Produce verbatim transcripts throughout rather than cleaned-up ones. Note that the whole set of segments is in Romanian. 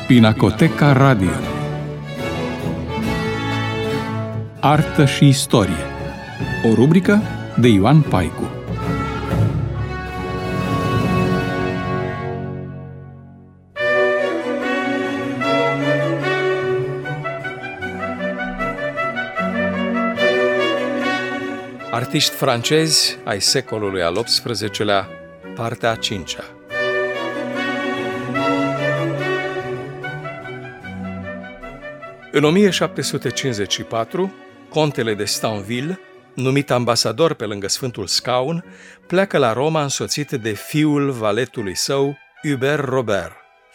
Pinacoteca Radio. Artă și istorie. O rubrică de Ioan Paicu. Artiști francezi ai secolului al optsprezecelea, partea a cincea. În o mie șapte sute cincizeci și patru, contele de Stainville, numit ambasador pe lângă Sfântul Scaun, pleacă la Roma însoțit de fiul valetului său, Hubert Robert.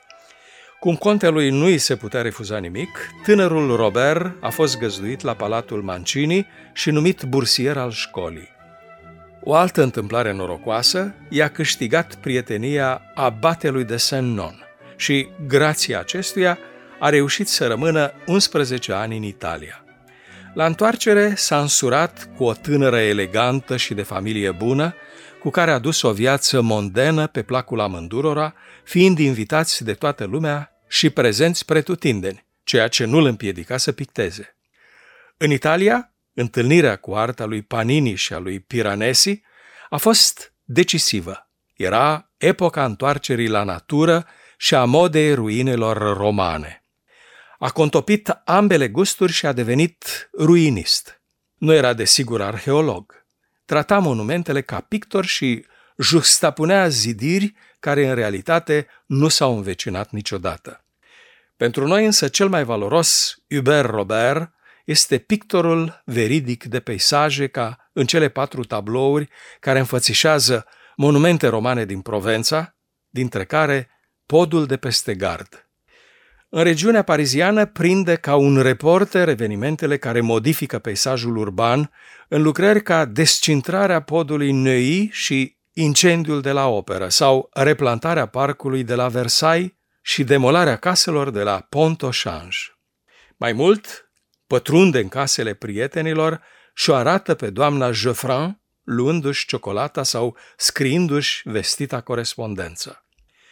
Cum contelui nu îi se putea refuza nimic, tânărul Robert a fost găzduit la Palatul Mancini și numit bursier al școlii. O altă întâmplare norocoasă i-a câștigat prietenia abatelui de Saint-Non și, grație acestuia, a reușit să rămână unsprezece ani în Italia. La întoarcere s-a însurat cu o tânără elegantă și de familie bună, cu care a dus o viață mondenă pe placul amândurora, fiind invitați de toată lumea și prezenți pretutindeni, ceea ce nu îl împiedica să picteze. În Italia, întâlnirea cu arta lui Panini și a lui Piranesi a fost decisivă. Era epoca întoarcerii la natură și a modei ruinelor romane. A contopit ambele gusturi și a devenit ruinist. Nu era desigur arheolog. Trata monumentele ca pictor și juxtapunea zidiri care în realitate nu s-au învecinat niciodată. Pentru noi însă cel mai valoros, Hubert Robert, este pictorul veridic de peisaje ca în cele patru tablouri care înfățișează monumente romane din Provența, dintre care podul de peste gard. În regiunea pariziană prinde ca un reporter evenimentele care modifică peisajul urban în lucrări ca descintrarea podului Neuilly și incendiul de la Operă sau replantarea parcului de la Versailles și demolarea caselor de la Pont-au-Change. Mai mult, pătrunde în casele prietenilor și o arată pe doamna Geoffrin luându-și ciocolata sau scriindu-și vestita corespondență.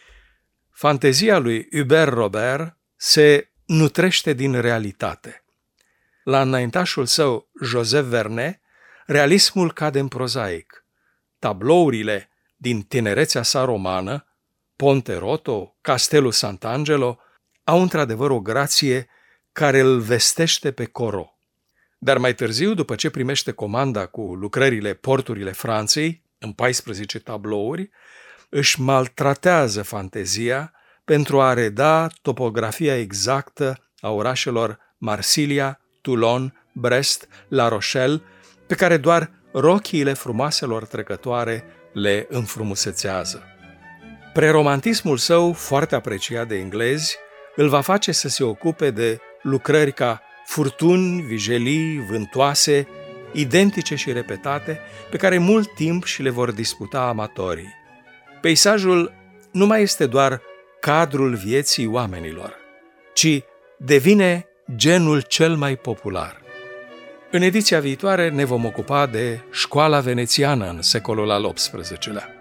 Fantezia lui Hubert Robert se nutrește din realitate. La înaintașul său, Joseph Vernet, realismul cade în prozaic. Tablourile din tinerețea sa romană, Ponte Roto, Castelul Sant'Angelo, au într-adevăr o grație care îl vestește pe Corot. Dar mai târziu, după ce primește comanda cu lucrările Porturile Franței, în paisprezece tablouri, își maltratează fantezia pentru a reda topografia exactă a orașelor Marsilia, Toulon, Brest, La Rochelle, pe care doar rochiile frumoaselor trecătoare le înfrumusețează. Preromantismul său, foarte apreciat de englezi, îl va face să se ocupe de lucrări ca furtuni, vijelii, vântoase, identice și repetate, pe care mult timp și le vor disputa amatorii. Peisajul nu mai este doar cadrul vieții oamenilor, ci devine genul cel mai popular. În ediția viitoare ne vom ocupa de școala venețiană în secolul al optsprezecelea.